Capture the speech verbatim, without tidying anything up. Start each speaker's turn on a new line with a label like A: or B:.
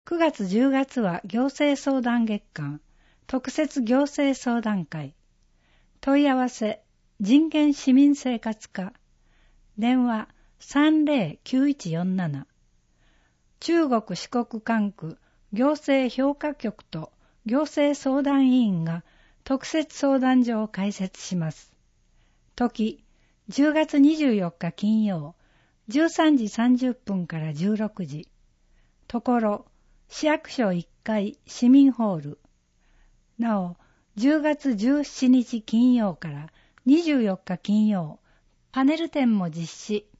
A: くがつじゅうがつは行政相談月間、特設行政相談会。問い合わせ、人権市民生活課。電話 さんぜろきゅういちよんなな。中国四国管区行政評価局と行政相談委員が特設相談所を開設します。時、じゅうがつにじゅうよっか金曜、じゅうさんじさんじゅっぷんからじゅうろくじ。ところ、市役所いっかい市民ホール。なお、じゅうがつじゅうしちにち金曜からにじゅうよっか金曜、パネル展も実施。